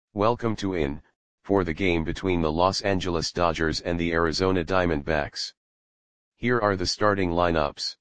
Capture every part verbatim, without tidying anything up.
Welcome to In, for the game between the Los Angeles Dodgers and the Arizona Diamondbacks. Here are the starting lineups.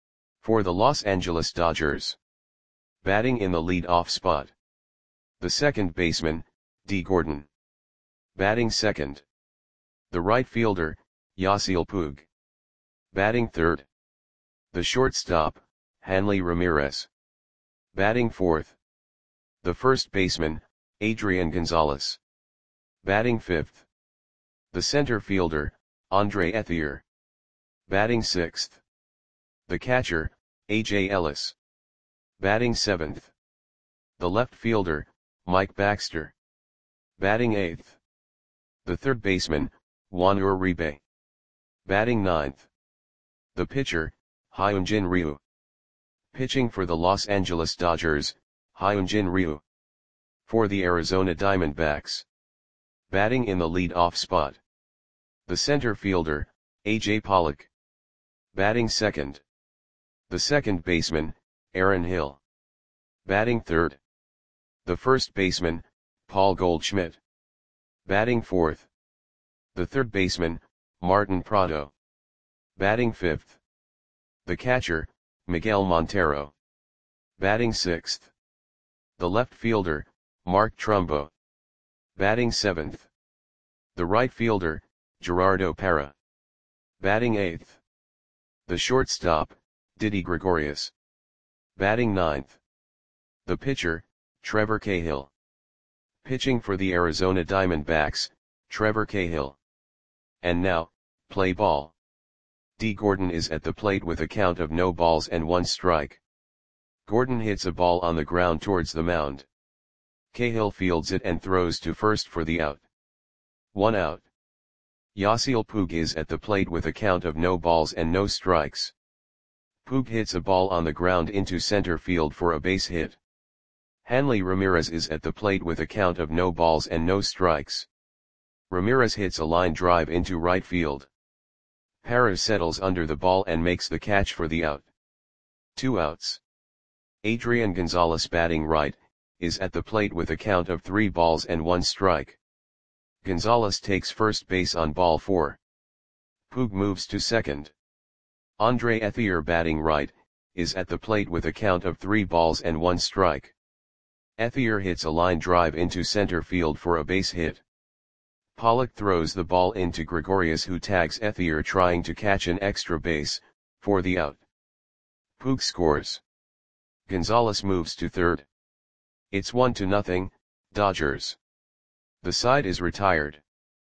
For the Los Angeles Dodgers. Batting in the lead-off spot. The second baseman, Dee Gordon. Batting second. The right fielder, Yasiel Puig. Batting third. The shortstop, Hanley Ramirez. Batting fourth. The first baseman, Adrian Gonzalez. Batting fifth. The center fielder, Andre Ethier. Batting sixth. The catcher, A J Ellis. Batting seventh. The left fielder, Mike Baxter. Batting eighth. The third baseman, Juan Uribe. Batting ninth. The pitcher, Hyunjin Ryu. Pitching for the Los Angeles Dodgers, Hyunjin Ryu. For the Arizona Diamondbacks. Batting in the lead-off spot. The center fielder, A J Pollock. Batting second. The second baseman, Aaron Hill. Batting third. The first baseman, Paul Goldschmidt. Batting fourth. The third baseman, Martin Prado. Batting fifth. The catcher, Miguel Montero. Batting sixth. The left fielder, Mark Trumbo. Batting seventh. The right fielder, Gerardo Parra. Batting eighth. The shortstop, Didi Gregorius. Batting ninth. The pitcher, Trevor Cahill. Pitching for the Arizona Diamondbacks, Trevor Cahill. And now, play ball. Dee Gordon is at the plate with a count of no balls and one strike. Gordon hits a ball on the ground towards the mound. Cahill fields it and throws to first for the out. One out. Yasiel Puig is at the plate with a count of no balls and no strikes. Puig hits a ball on the ground into center field for a base hit. Hanley Ramirez is at the plate with a count of no balls and no strikes. Ramirez hits a line drive into right field. Parra settles under the ball and makes the catch for the out. Two outs. Adrian Gonzalez, batting right, is at the plate with a count of three balls and one strike. Gonzalez takes first base on ball four. Puig moves to second. Andre Ethier, batting right, is at the plate with a count of three balls and one strike. Ethier hits a line drive into center field for a base hit. Pollock throws the ball into Gregorius, who tags Ethier trying to catch an extra base, for the out. Puig scores. Gonzalez moves to third. It's one to nothing, Dodgers. The side is retired.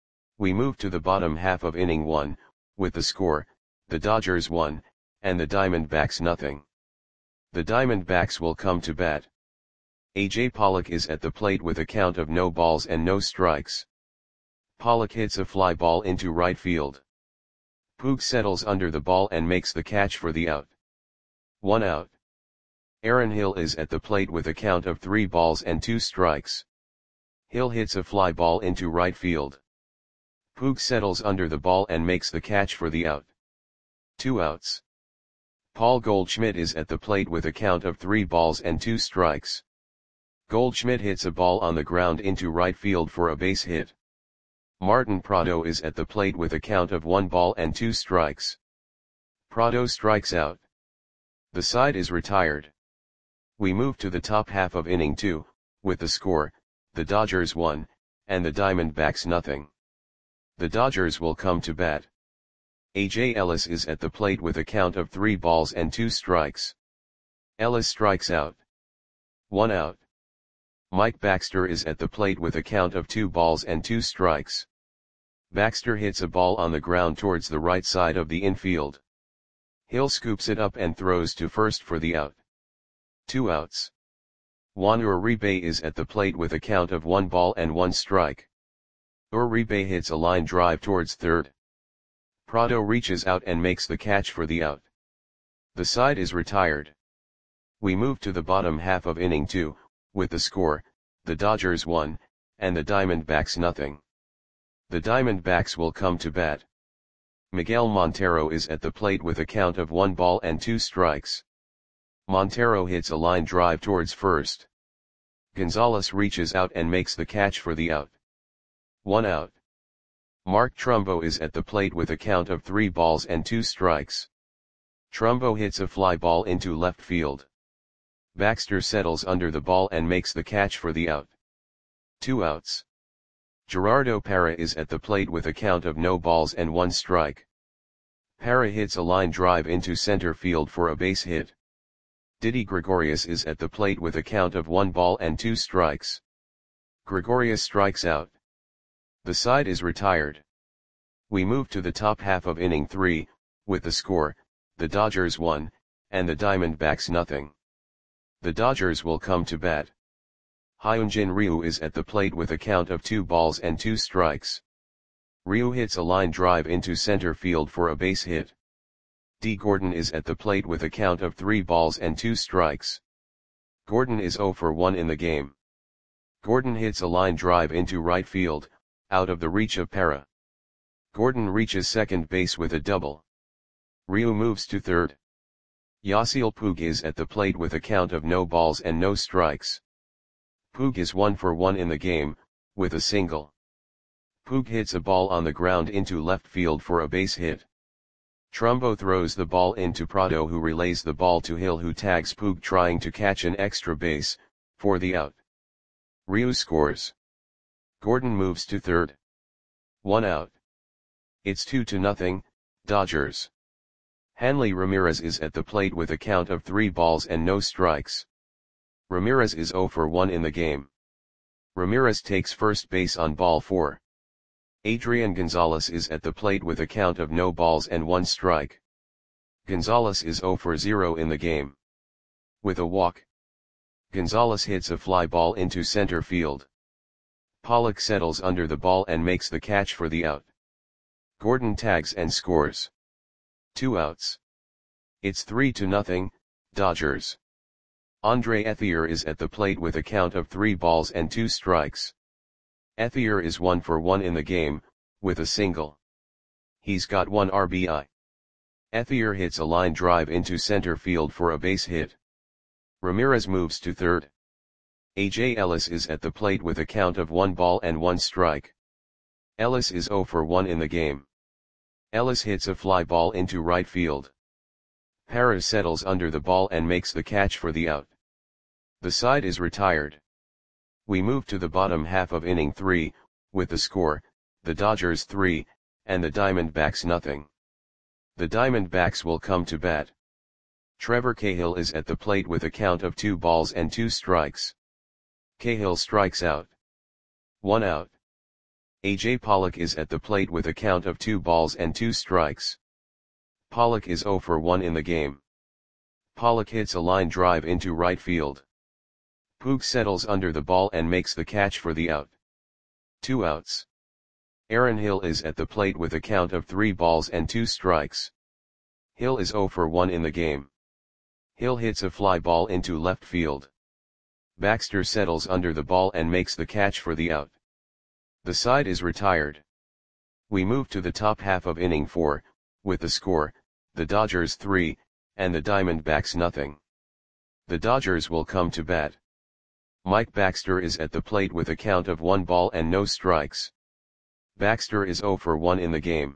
We move to the bottom half of inning one, with the score, the Dodgers one, and the Diamondbacks nothing. The Diamondbacks will come to bat. A J Pollock is at the plate with a count of no balls and no strikes. Pollock hits a fly ball into right field. Puig settles under the ball and makes the catch for the out. One out. Aaron Hill is at the plate with a count of three balls and two strikes. Hill hits a fly ball into right field. Puig settles under the ball and makes the catch for the out. Two outs. Paul Goldschmidt is at the plate with a count of three balls and two strikes. Goldschmidt hits a ball on the ground into right field for a base hit. Martin Prado is at the plate with a count of one ball and two strikes. Prado strikes out. The side is retired. We move to the top half of inning two, with the score, the Dodgers one, and the Diamondbacks nothing. The Dodgers will come to bat. A J Ellis is at the plate with a count of three balls and two strikes. Ellis strikes out. One out. Mike Baxter is at the plate with a count of two balls and two strikes. Baxter hits a ball on the ground towards the right side of the infield. Hill scoops it up and throws to first for the out. Two outs. Juan Uribe is at the plate with a count of one ball and one strike. Uribe hits a line drive towards third. Prado reaches out and makes the catch for the out. The side is retired. We move to the bottom half of inning two, with the score, the Dodgers one, and the Diamondbacks nothing. The Diamondbacks will come to bat. Miguel Montero is at the plate with a count of one ball and two strikes. Montero hits a line drive towards first. Gonzalez reaches out and makes the catch for the out. One out. Mark Trumbo is at the plate with a count of three balls and two strikes. Trumbo hits a fly ball into left field. Baxter settles under the ball and makes the catch for the out. Two outs. Gerardo Parra is at the plate with a count of no balls and one strike. Parra hits a line drive into center field for a base hit. Didi Gregorius is at the plate with a count of one ball and two strikes. Gregorius strikes out. The side is retired. We move to the top half of inning three, with the score, the Dodgers one, and the Diamondbacks nothing. The Dodgers will come to bat. Hyunjin Ryu is at the plate with a count of two balls and two strikes. Ryu hits a line drive into center field for a base hit. D. Gordon is at the plate with a count of three balls and two strikes. Gordon is zero for one in the game. Gordon hits a line drive into right field, out of the reach of Parra. Gordon reaches second base with a double. Ryu moves to third. Yasiel Puig is at the plate with a count of no balls and no strikes. Puig is one for one in the game, with a single. Puig hits a ball on the ground into left field for a base hit. Trumbo throws the ball into Prado, who relays the ball to Hill, who tags Puig trying to catch an extra base, for the out. Ryu scores. Gordon moves to third. One out. It's two to nothing, Dodgers. Hanley Ramirez is at the plate with a count of three balls and no strikes. Ramirez is zero for one in the game. Ramirez takes first base on ball four. Adrian Gonzalez is at the plate with a count of no balls and one strike. Gonzalez is zero for zero in the game. With a walk, Gonzalez hits a fly ball into center field. Pollock settles under the ball and makes the catch for the out. Gordon tags and scores. Two outs. It's three to nothing, Dodgers. Andre Ethier is at the plate with a count of three balls and two strikes. Ethier is one for one in the game, with a single. He's got one R B I. Ethier hits a line drive into center field for a base hit. Ramirez moves to third. A J Ellis is at the plate with a count of one ball and one strike. Ellis is zero for one in the game. Ellis hits a fly ball into right field. Parra settles under the ball and makes the catch for the out. The side is retired. We move to the bottom half of inning three, with the score, the Dodgers three, and the Diamondbacks nothing. The Diamondbacks will come to bat. Trevor Cahill is at the plate with a count of two balls and two strikes. Cahill strikes out. One out. A J Pollock is at the plate with a count of two balls and two strikes. Pollock is zero for one in the game. Pollock hits a line drive into right field. Puig settles under the ball and makes the catch for the out. Two outs. Aaron Hill is at the plate with a count of three balls and two strikes. Hill is zero for one in the game. Hill hits a fly ball into left field. Baxter settles under the ball and makes the catch for the out. The side is retired. We move to the top half of inning four, with the score, the Dodgers three, and the Diamondbacks nothing. The Dodgers will come to bat. Mike Baxter is at the plate with a count of one ball and no strikes. Baxter is zero for one in the game.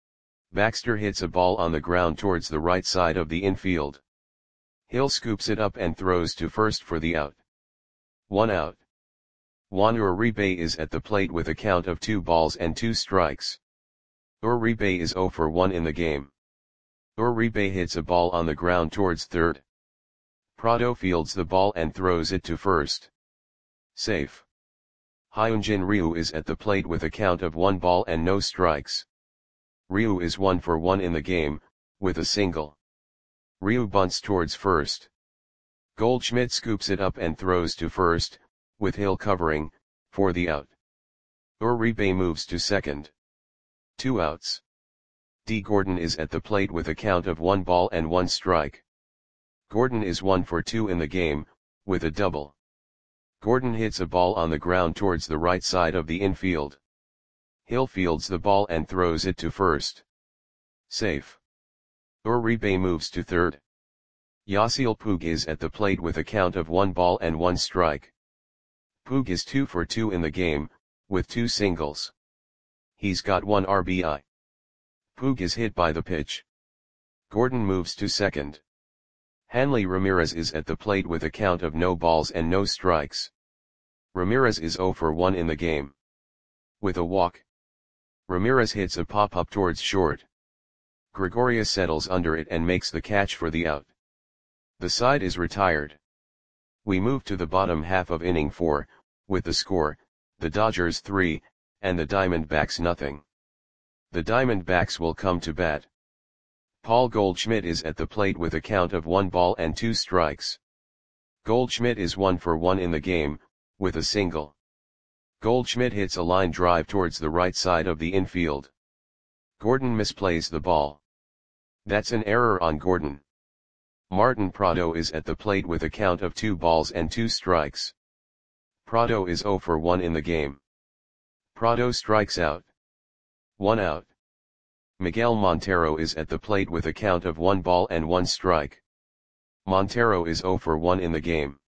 Baxter hits a ball on the ground towards the right side of the infield. Hill scoops it up and throws to first for the out. One out. Juan Uribe is at the plate with a count of two balls and two strikes. Uribe is zero for one in the game. Uribe hits a ball on the ground towards third. Prado fields the ball and throws it to first. Safe. Hyunjin Ryu is at the plate with a count of one ball and no strikes. Ryu is one for one in the game, with a single. Ryu bunts towards first. Goldschmidt scoops it up and throws to first, with Hill covering, for the out. Uribe moves to second. Two outs. D. Gordon is at the plate with a count of one ball and one strike. Gordon is one for two in the game, with a double. Gordon hits a ball on the ground towards the right side of the infield. Hill fields the ball and throws it to first. Safe. Uribe moves to third. Yasiel Puig is at the plate with a count of one ball and one strike. Puig is two for two in the game, with two singles. He's got one R B I. Puig is hit by the pitch. Gordon moves to second. Hanley Ramirez is at the plate with a count of no balls and no strikes. Ramirez is zero for one in the game. With a walk, Ramirez hits a pop-up towards short. Gregorius settles under it and makes the catch for the out. The side is retired. We move to the bottom half of inning four, with the score, the Dodgers three, and the Diamondbacks nothing. The Diamondbacks will come to bat. Paul Goldschmidt is at the plate with a count of one ball and two strikes. Goldschmidt is one for one in the game, with a single. Goldschmidt hits a line drive towards the right side of the infield. Gordon misplays the ball. That's an error on Gordon. Martin Prado is at the plate with a count of two balls and two strikes. Prado is zero for one in the game. Prado strikes out. One out. Miguel Montero is at the plate with a count of one ball and one strike. Montero is zero for one in the game.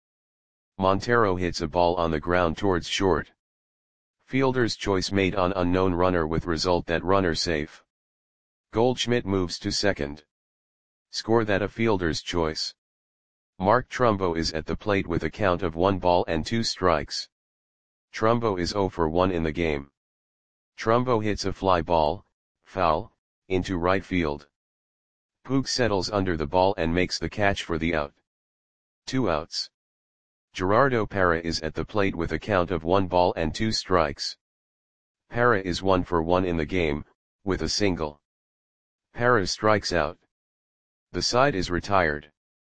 Montero hits a ball on the ground towards short. Fielder's choice made on unknown runner with result that runner safe. Goldschmidt moves to second. Score that a fielder's choice. Mark Trumbo is at the plate with a count of one ball and two strikes. Trumbo is zero for one in the game. Trumbo hits a fly ball, foul, into right field. Puig settles under the ball and makes the catch for the out. Two outs. Gerardo Parra is at the plate with a count of one ball and two strikes. Parra is one for one in the game, with a single. Parra strikes out. The side is retired.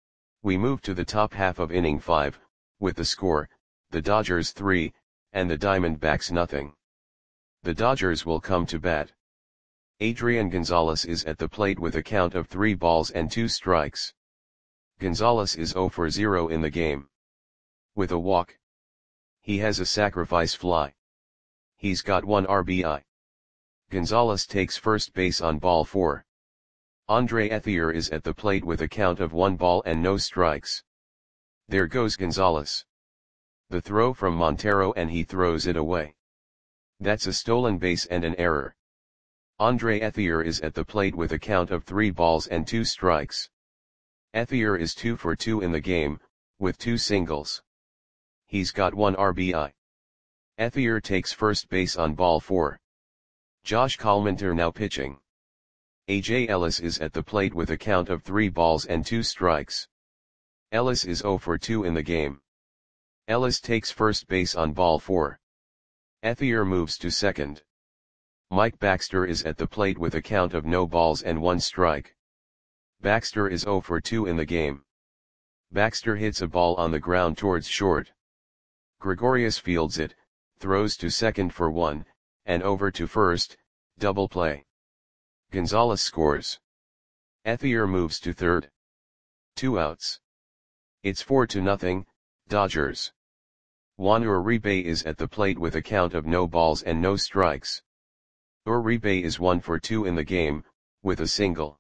We move to the top half of inning five, with the score, the Dodgers three, and the Diamondbacks nothing. The Dodgers will come to bat. Adrian Gonzalez is at the plate with a count of three balls and two strikes. Gonzalez is zero for zero in the game. With a walk. He has a sacrifice fly. He's got one R B I. Gonzalez takes first base on ball four. Andre Ethier is at the plate with a count of one ball and no strikes. There goes Gonzalez. The throw from Montero and he throws it away. That's a stolen base and an error. Andre Ethier is at the plate with a count of three balls and two strikes. Ethier is two for two in the game, with two singles. He's got one R B I. Ethier takes first base on ball four. Josh Collminter now pitching. A J Ellis is at the plate with a count of three balls and two strikes. Ellis is zero for two in the game. Ellis takes first base on ball four. Ethier moves to second. Mike Baxter is at the plate with a count of no balls and one strike. Baxter is zero for two in the game. Baxter hits a ball on the ground towards short. Gregorius fields it, throws to second for one, and over to first, double play. Gonzalez scores. Ethier moves to third. Two outs. It's four to nothing, Dodgers. Juan Uribe is at the plate with a count of no balls and no strikes. Uribe is one for two in the game, with a single.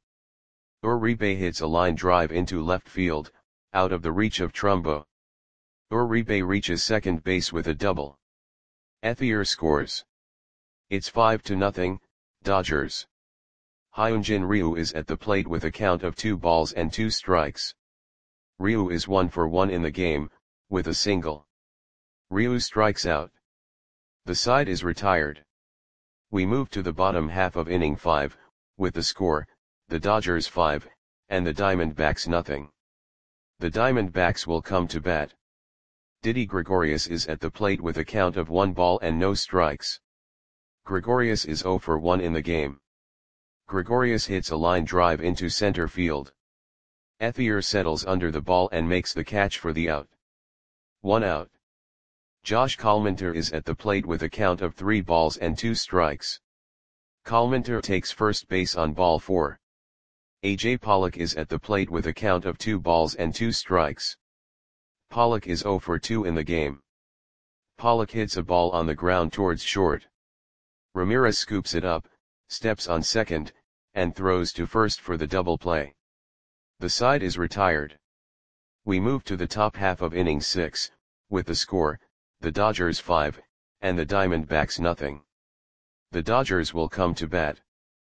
Uribe hits a line drive into left field, out of the reach of Trumbo. Uribe reaches second base with a double. Ethier scores. It's five to nothing, Dodgers. Hyunjin Ryu is at the plate with a count of two balls and two strikes. Ryu is one for one in the game, with a single. Ryu strikes out. The side is retired. We move to the bottom half of inning five, with the score, the Dodgers five, and the Diamondbacks nothing. The Diamondbacks will come to bat. Didi Gregorius is at the plate with a count of one ball and no strikes. Gregorius is zero for one in the game. Gregorius hits a line drive into center field. Ethier settles under the ball and makes the catch for the out. One out. Josh Collminter is at the plate with a count of three balls and two strikes. Collminter takes first base on ball four. A J Pollock is at the plate with a count of two balls and two strikes. Pollock is zero for two in the game. Pollock hits a ball on the ground towards short. Ramirez scoops it up, steps on second, and throws to first for the double play. The side is retired. We move to the top half of inning six, with the score, the Dodgers five, and the Diamondbacks nothing. The Dodgers will come to bat.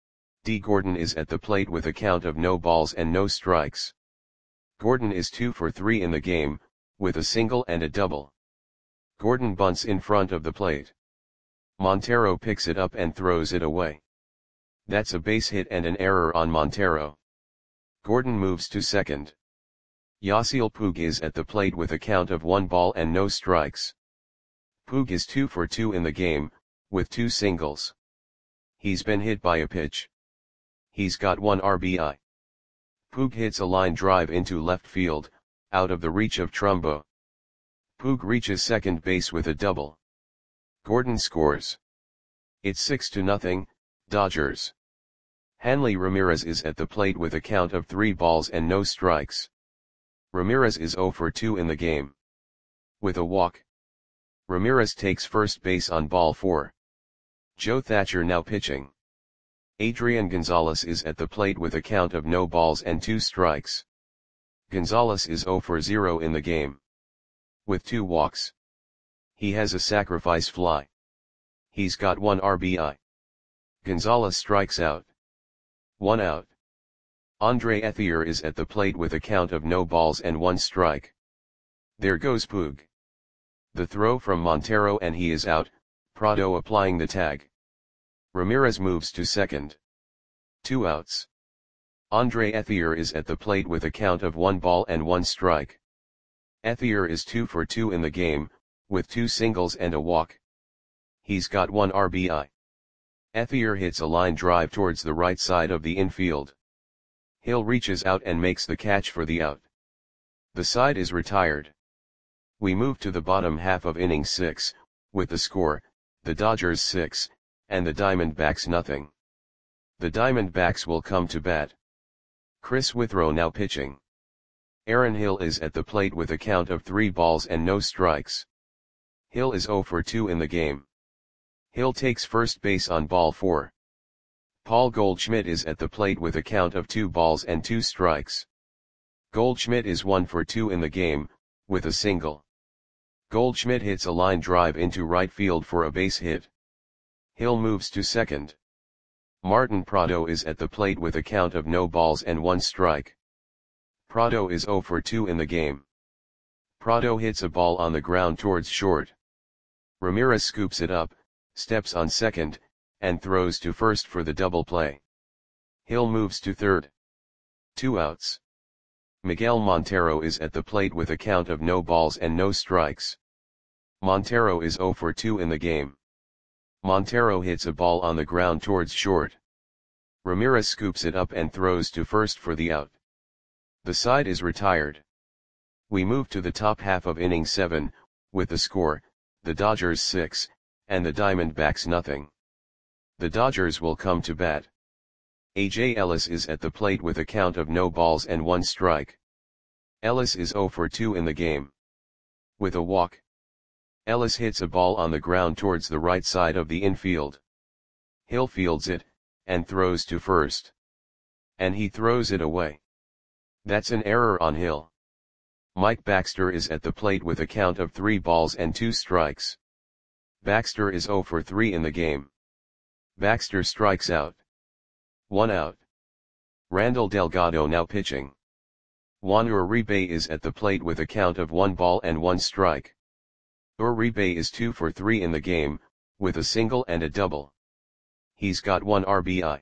D. Gordon is at the plate with a count of no balls and no strikes. Gordon is two for three in the game, with a single and a double. Gordon bunts in front of the plate. Montero picks it up and throws it away. That's a base hit and an error on Montero. Gordon moves to second. Yasiel Puig is at the plate with a count of one ball and no strikes. Puig is two for two in the game, with two singles. He's been hit by a pitch. He's got one R B I. Puig hits a line drive into left field, out of the reach of Trumbo. Puig reaches second base with a double. Gordon scores. It's six to nothing, Dodgers. Hanley Ramirez is at the plate with a count of three balls and no strikes. Ramirez is zero for two in the game. With a walk. Ramirez takes first base on ball four. Joe Thatcher now pitching. Adrian Gonzalez is at the plate with a count of no balls and two strikes. Gonzalez is zero for zero in the game. With two walks. He has a sacrifice fly. He's got one R B I. Gonzalez strikes out. One out. Andre Ethier is at the plate with a count of no balls and one strike. There goes Puig. The throw from Montero and he is out, Prado applying the tag. Ramirez moves to second. Two outs. Andre Ethier is at the plate with a count of one ball and one strike. Ethier is two for two in the game, with two singles and a walk. He's got one R B I. Ethier hits a line drive towards the right side of the infield. Hill reaches out and makes the catch for the out. The side is retired. We move to the bottom half of inning six, with the score, the Dodgers six, and the Diamondbacks nothing. The Diamondbacks will come to bat. Chris Withrow now pitching. Aaron Hill is at the plate with a count of three balls and no strikes. Hill is zero for two in the game. Hill takes first base on ball four. Paul Goldschmidt is at the plate with a count of two balls and two strikes. Goldschmidt is one for two in the game, with a single. Goldschmidt hits a line drive into right field for a base hit. Hill moves to second. Martin Prado is at the plate with a count of no balls and one strike. Prado is zero for two in the game. Prado hits a ball on the ground towards short. Ramirez scoops it up, steps on second, and throws to first for the double play. Hill moves to third. Two outs. Miguel Montero is at the plate with a count of no balls and no strikes. Montero is zero for two in the game. Montero hits a ball on the ground towards short. Ramirez scoops it up and throws to first for the out. The side is retired. We move to the top half of inning seven, with the score, the Dodgers six, and the Diamondbacks nothing. The Dodgers will come to bat. A J Ellis is at the plate with a count of no balls and one strike. Ellis is zero for two in the game. With a walk. Ellis hits a ball on the ground towards the right side of the infield. Hill fields it, and throws to first. And he throws it away. That's an error on Hill. Mike Baxter is at the plate with a count of three balls and two strikes. Baxter is zero for three in the game. Baxter strikes out. One out. Randall Delgado now pitching. Juan Uribe is at the plate with a count of one ball and one strike. Uribe is two for three in the game, with a single and a double. He's got one R B I.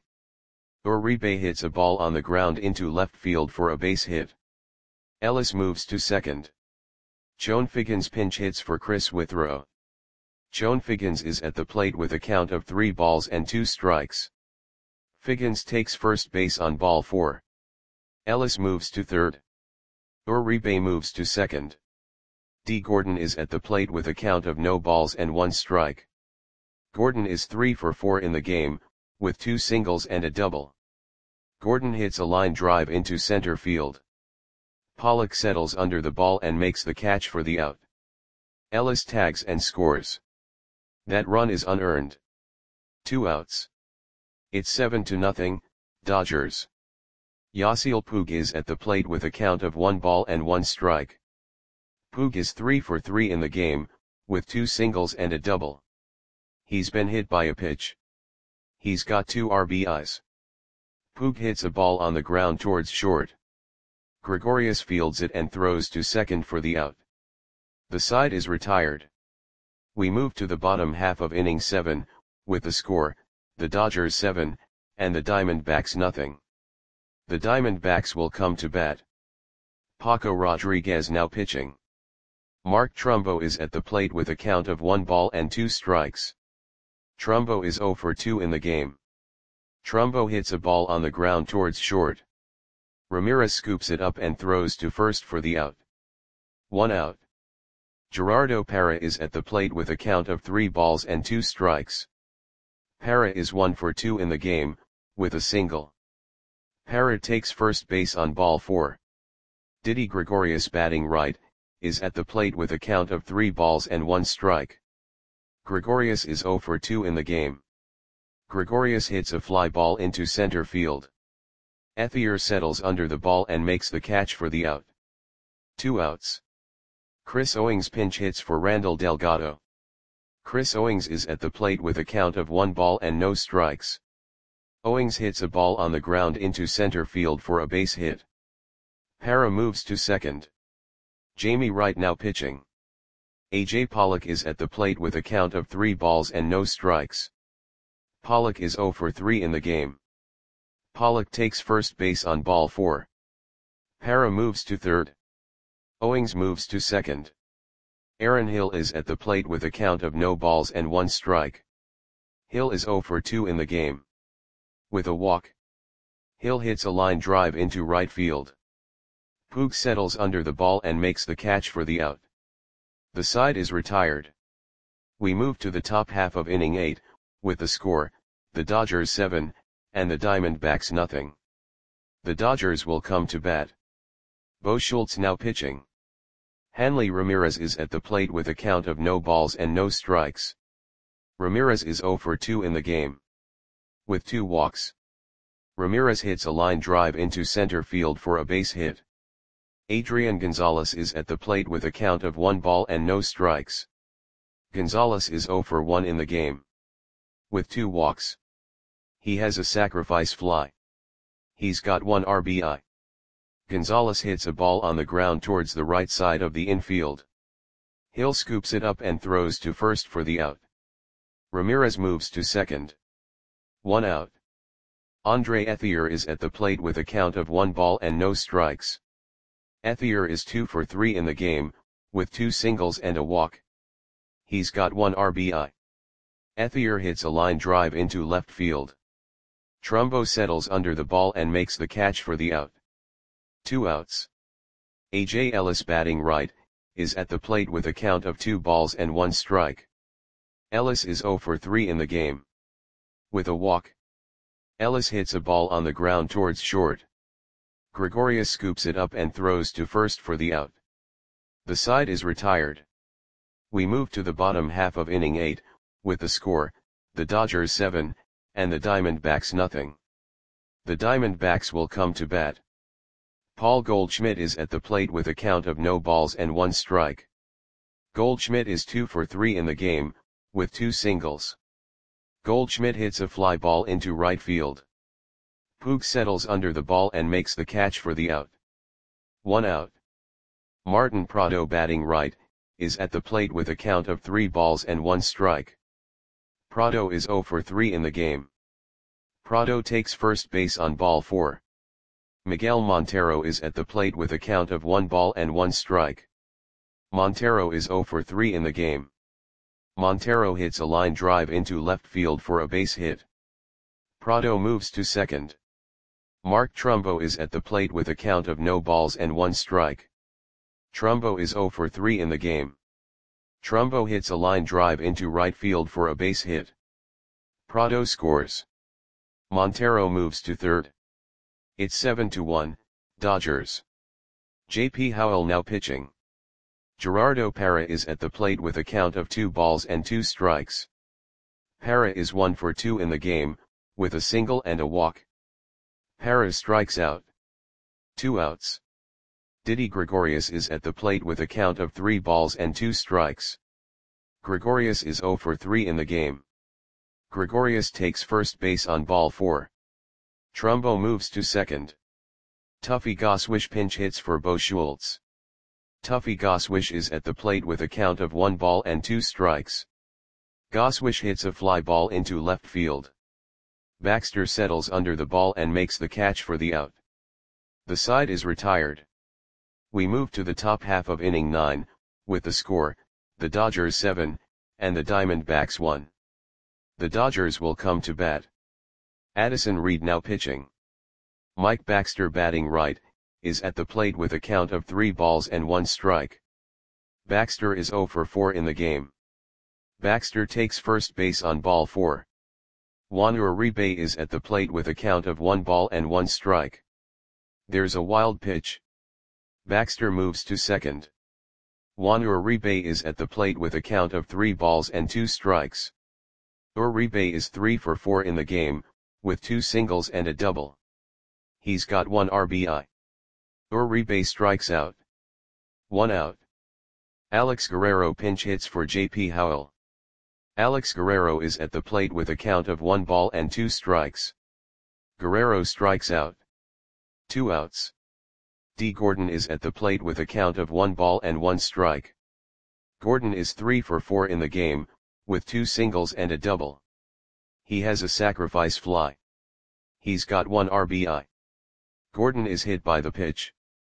Uribe hits a ball on the ground into left field for a base hit. Ellis moves to second. Joan Figgins pinch hits for Chris Withrow. Joan Figgins is at the plate with a count of three balls and two strikes. Figgins takes first base on ball four. Ellis moves to third. Uribe moves to second. D. Gordon is at the plate with a count of no balls and one strike. Gordon is three for four in the game, with two singles and a double. Gordon hits a line drive into center field. Pollock settles under the ball and makes the catch for the out. Ellis tags and scores. That run is unearned. Two outs. It's seven to nothing, Dodgers. Yasiel Puig is at the plate with a count of one ball and one strike. Puig is three for three in the game, with two singles and a double. He's been hit by a pitch. He's got two R B Is. Puig hits a ball on the ground towards short. Gregorius fields it and throws to second for the out. The side is retired. We move to the bottom half of inning seven, with the score, the Dodgers seven, and the Diamondbacks nothing. The Diamondbacks will come to bat. Paco Rodriguez now pitching. Mark Trumbo is at the plate with a count of one ball and two strikes. Trumbo is zero for two in the game. Trumbo hits a ball on the ground towards short. Ramirez scoops it up and throws to first for the out. One out. Gerardo Parra is at the plate with a count of three balls and two strikes. Parra is one for two in the game, with a single. Parra takes first base on ball four. Didi Gregorius, batting right, is at the plate with a count of three balls and one strike. Gregorius is zero for two in the game. Gregorius hits a fly ball into center field. Ethier settles under the ball and makes the catch for the out. Two outs. Chris Owings pinch hits for Randall Delgado. Chris Owings is at the plate with a count of one ball and no strikes. Owings hits a ball on the ground into center field for a base hit. Parra moves to second. Jamie Wright now pitching. A J Pollock is at the plate with a count of three balls and no strikes. Pollock is zero for three in the game. Pollock takes first base on ball four. Parra moves to third. Owings moves to second. Aaron Hill is at the plate with a count of no balls and one strike. Hill is zero for two in the game. With a walk, Hill hits a line drive into right field. Puig settles under the ball and makes the catch for the out. The side is retired. We move to the top half of inning eight, with the score, the Dodgers seven, and the Diamondbacks nothing. The Dodgers will come to bat. Bo Schultz now pitching. Hanley Ramirez is at the plate with a count of no balls and no strikes. Ramirez is zero for two in the game. With two walks, Ramirez hits a line drive into center field for a base hit. Adrian Gonzalez is at the plate with a count of one ball and no strikes. Gonzalez is zero for one in the game. With two walks, he has a sacrifice fly. He's got one R B I. Gonzalez hits a ball on the ground towards the right side of the infield. Hill scoops it up and throws to first for the out. Ramirez moves to second. One out. Andre Ethier is at the plate with a count of one ball and no strikes. Ethier is two for three in the game, with two singles and a walk. He's got one R B I. Ethier hits a line drive into left field. Trumbo settles under the ball and makes the catch for the out. Two outs. A J Ellis, batting right, is at the plate with a count of two balls and one strike. Ellis is zero for three in the game. With a walk, Ellis hits a ball on the ground towards short. Gregorius scoops it up and throws to first for the out. The side is retired. We move to the bottom half of inning eight, with the score, the Dodgers seven, and the Diamondbacks nothing. The Diamondbacks will come to bat. Paul Goldschmidt is at the plate with a count of no balls and one strike. Goldschmidt is two for three in the game, with two singles. Goldschmidt hits a fly ball into right field. Puig settles under the ball and makes the catch for the out. One out. Martin Prado, batting right, is at the plate with a count of three balls and one strike. Prado is zero for three in the game. Prado takes first base on ball four. Miguel Montero is at the plate with a count of one ball and one strike. Montero is zero for three in the game. Montero hits a line drive into left field for a base hit. Prado moves to second. Mark Trumbo is at the plate with a count of no balls and one strike. Trumbo is zero for three in the game. Trumbo hits a line drive into right field for a base hit. Prado scores. Montero moves to third. It's seven to one, Dodgers. J P Howell now pitching. Gerardo Parra is at the plate with a count of two balls and two strikes. Parra is one for two in the game, with a single and a walk. Parra strikes out. Two outs. Didi Gregorius is at the plate with a count of three balls and two strikes. Gregorius is zero for three in the game. Gregorius takes first base on ball four. Trumbo moves to second. Tuffy Goswish pinch hits for Bo Schultz. Tuffy Goswish is at the plate with a count of one ball and two strikes. Goswish hits a fly ball into left field. Baxter settles under the ball and makes the catch for the out. The side is retired. We move to the top half of inning nine, with the score, the Dodgers seven, and the Diamondbacks one. The Dodgers will come to bat. Addison Reed now pitching. Mike Baxter batting right, is at the plate with a count of three balls and one strike. Baxter is zero for four in the game. Baxter takes first base on ball four. Juan Uribe is at the plate with a count of one ball and one strike. There's a wild pitch. Baxter moves to second. Juan Uribe is at the plate with a count of three balls and two strikes. Uribe is three for four in the game, with two singles and a double. He's got one R B I. Uribe strikes out. One out. Alex Guerrero pinch hits for J P Howell. Alex Guerrero is at the plate with a count of one ball and two strikes. Guerrero strikes out. Two outs. D. Gordon is at the plate with a count of one ball and one strike. Gordon is three for four in the game, with two singles and a double. He has a sacrifice fly. He's got one R B I. Gordon is hit by the pitch.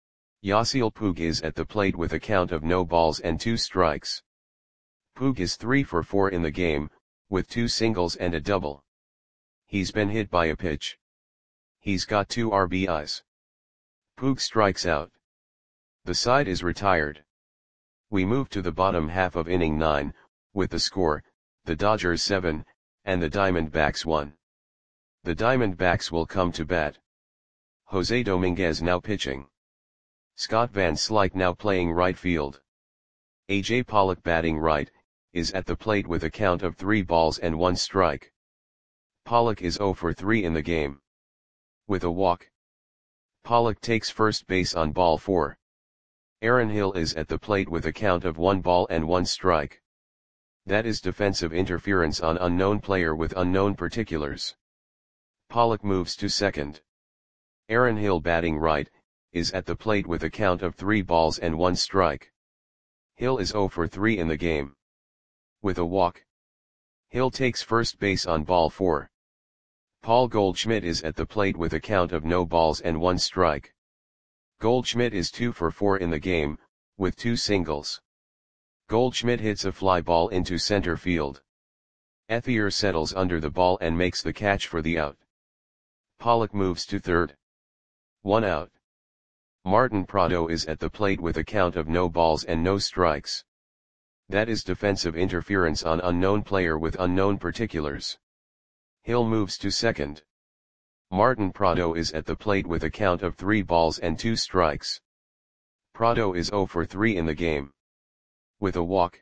Yasiel Puig is at the plate with a count of no balls and two strikes. Puig is three for four in the game, with two singles and a double. He's been hit by a pitch. He's got two R B Is. Puig strikes out. The side is retired. We move to the bottom half of inning nine, with the score, the Dodgers seven, and the Diamondbacks one. The Diamondbacks will come to bat. Jose Dominguez now pitching. Scott Van Slyke now playing right field. A J Pollock batting right, is at the plate with a count of three balls and one strike. Pollock is zero for three in the game. With a walk. Pollock takes first base on ball four. Aaron Hill is at the plate with a count of one ball and one strike. That is defensive interference on unknown player with unknown particulars. Pollock moves to second. Aaron Hill batting right, is at the plate with a count of three balls and one strike. Hill is zero for three in the game. With a walk. Hill takes first base on ball four. Paul Goldschmidt is at the plate with a count of no balls and one strike. Goldschmidt is two for four in the game, with two singles. Goldschmidt hits a fly ball into center field. Ethier settles under the ball and makes the catch for the out. Pollock moves to third. One out. Martin Prado is at the plate with a count of no balls and no strikes. That is defensive interference on unknown player with unknown particulars. Hill moves to second. Martin Prado is at the plate with a count of three balls and two strikes. Prado is zero for three in the game. With a walk.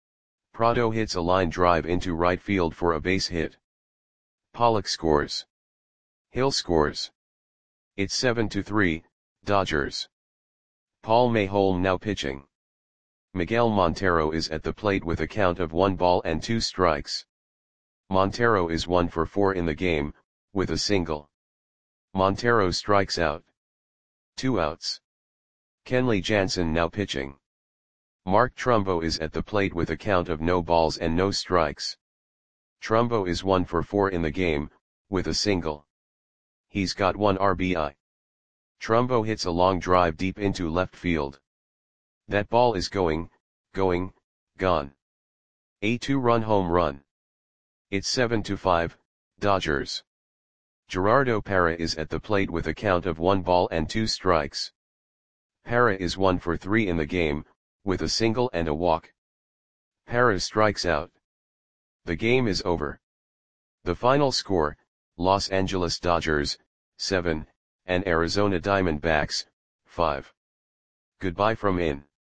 Prado hits a line drive into right field for a base hit. Pollock scores. Hill scores. It's seven to three, Dodgers. Paul Mayholm now pitching. Miguel Montero is at the plate with a count of one ball and two strikes. Montero is one for four in the game, with a single. Montero strikes out. Two outs. Kenley Jansen now pitching. Mark Trumbo is at the plate with a count of no balls and no strikes. Trumbo is one for four in the game, with a single. He's got one R B I. Trumbo hits a long drive deep into left field. That ball is going, going, gone. A two-run home run. It's seven to five, Dodgers. Gerardo Parra is at the plate with a count of one ball and two strikes. Parra is one for three in the game, with a single and a walk. Parra strikes out. The game is over. The final score, Los Angeles Dodgers, seven, and Arizona Diamondbacks, five. Goodbye from in.